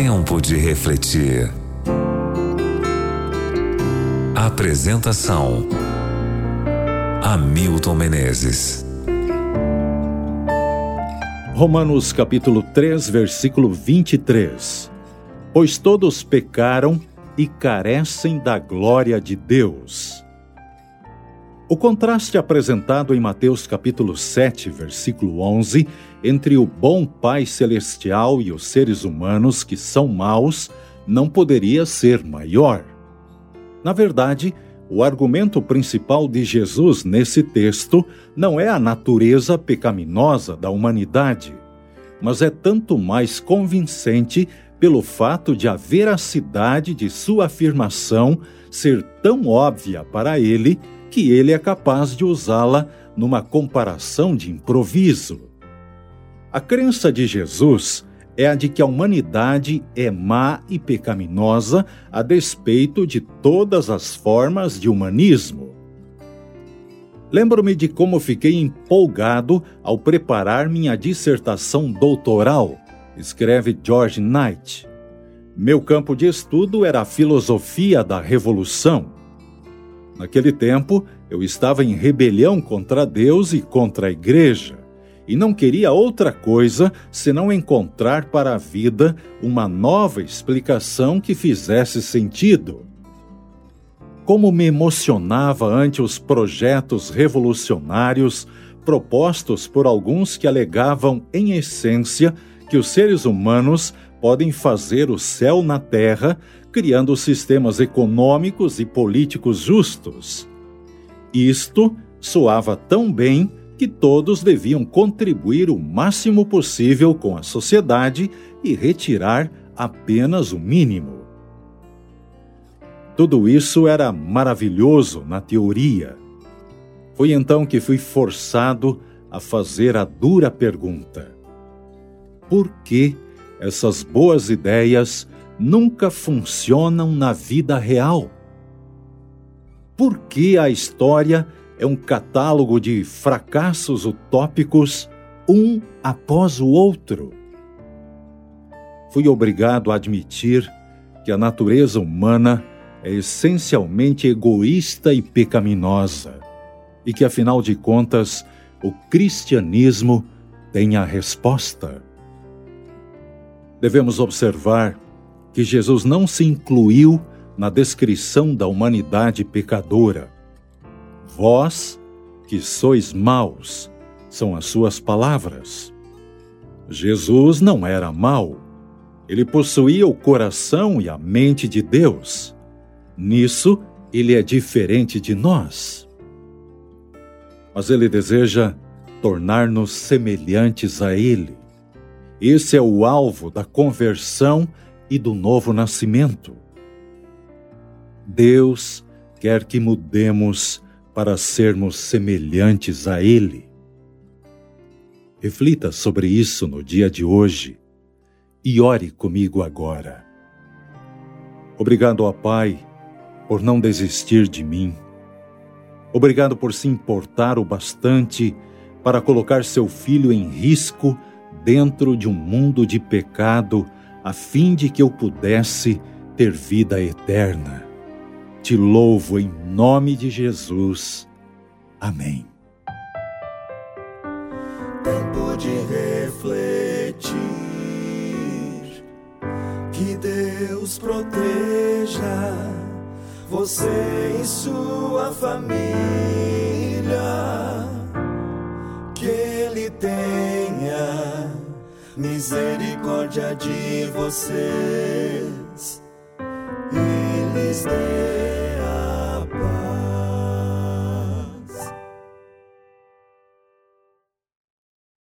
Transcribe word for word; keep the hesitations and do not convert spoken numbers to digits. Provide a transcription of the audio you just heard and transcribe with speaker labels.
Speaker 1: Tempo de refletir. Apresentação: Hamilton Menezes.
Speaker 2: Romanos capítulo três, versículo vinte e três. Pois todos pecaram e carecem da glória de Deus. O contraste apresentado em Mateus capítulo sete, versículo onze, entre o bom Pai Celestial e os seres humanos que são maus, não poderia ser maior. Na verdade, o argumento principal de Jesus nesse texto não é a natureza pecaminosa da humanidade, mas é tanto mais convincente pelo fato de a veracidade de sua afirmação ser tão óbvia para ele que ele é capaz de usá-la numa comparação de improviso. A crença de Jesus é a de que a humanidade é má e pecaminosa a despeito de todas as formas de humanismo. Lembro-me de como fiquei empolgado ao preparar minha dissertação doutoral, escreve George Knight. Meu campo de estudo era a filosofia da revolução. Naquele tempo, eu estava em rebelião contra Deus e contra a igreja, e não queria outra coisa senão encontrar para a vida uma nova explicação que fizesse sentido. Como me emocionava ante os projetos revolucionários propostos por alguns que alegavam, em essência, que os seres humanos podem fazer o céu na terra, criando sistemas econômicos e políticos justos. Isto soava tão bem que todos deviam contribuir o máximo possível com a sociedade e retirar apenas o mínimo. Tudo isso era maravilhoso na teoria. Foi então que fui forçado a fazer a dura pergunta: por que essas boas ideias nunca funcionam na vida real? Por que a história é um catálogo de fracassos utópicos, um após o outro? Fui obrigado a admitir que a natureza humana é essencialmente egoísta e pecaminosa, e que, afinal de contas, o cristianismo tem a resposta. Devemos observar que Jesus não se incluiu na descrição da humanidade pecadora. Vós, que sois maus, são as suas palavras. Jesus não era mau. Ele possuía o coração e a mente de Deus. Nisso, ele é diferente de nós. Mas ele deseja tornar-nos semelhantes a ele. Esse é o alvo da conversão e do novo nascimento. Deus quer que mudemos para sermos semelhantes a Ele. Reflita sobre isso no dia de hoje e ore comigo agora. Obrigado, ó Pai, por não desistir de mim. Obrigado por se importar o bastante para colocar seu filho em risco dentro de um mundo de pecado, a fim de que eu pudesse ter vida eterna. Te louvo em nome de Jesus. Amém.
Speaker 3: Tempo de refletir, que Deus proteja você e sua família, que Ele tenha misericórdia de vocês e lhes dê